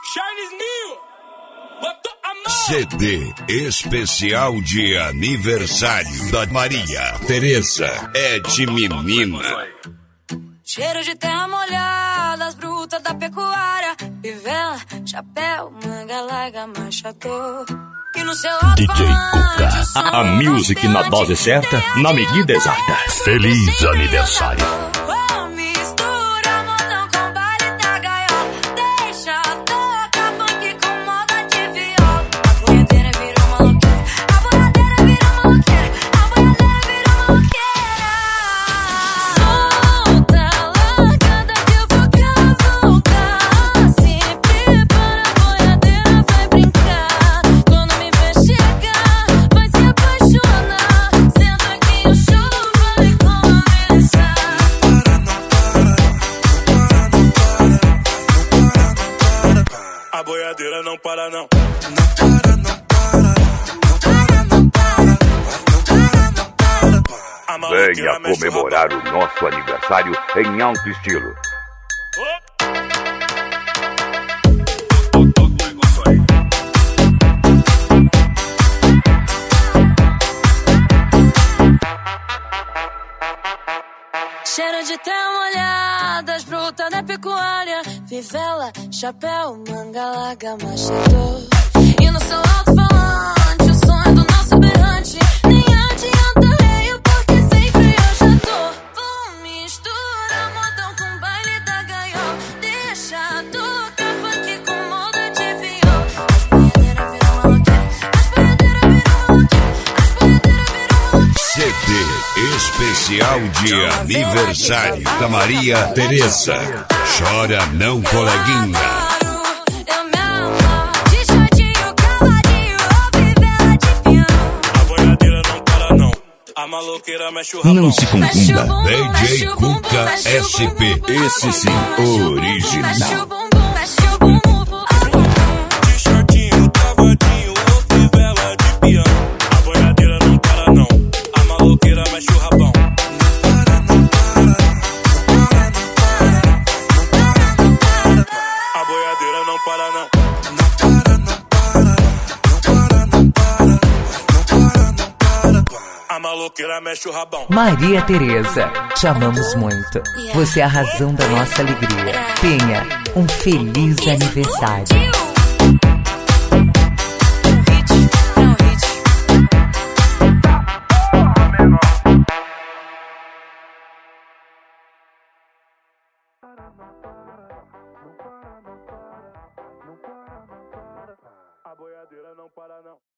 Charles Mil, botou a mão. CD especial de aniversário da Maria Tereza é de menina. Cheiro de terra molhada, as brutas da pecuária, pivela, chapéu, manga larga, machador. E no seu DJ Cuca, a music na dose certa, na medida exata. Feliz aniversário. A boiadeira não para não. Venha comemorar o nosso aniversário em alto estilo. Cheiro de terra molhada, as brutas da pecuária, fivela, chapéu, manga larga, machador. E no seu alto-falante, o sonho do nosso berrante, nem adianta reio, porque sem freio eu já tô. Mistura modão com baile da gaiola, deixa tocar funk com moda de viola. As boiadeiras viram maloqueira, as boiadeiras viram maloqueira, as boiadeiras viram maloqueira. CD especial de aniversário da Maria Tereza. Chora não, coleguinha. Eu me amo, de shortinho, caladinho, ou fivela de piano. A boiadeira não para não. A maloqueira mexe o rabão. Não se confunda. DJ Cuca SP. Esse sim, original. Mexe o bumbum, mexe o bumbum. De shortinho, cavadinho, ou fivela de piano. A boiadeira não para não. A maloqueira mexe o rabão. A boiadeira não para não. A maloqueira mexe o rabão. Maria Tereza, te amamos muito. Você é a razão da nossa alegria. Tenha um feliz aniversário. A boiadeira não para não.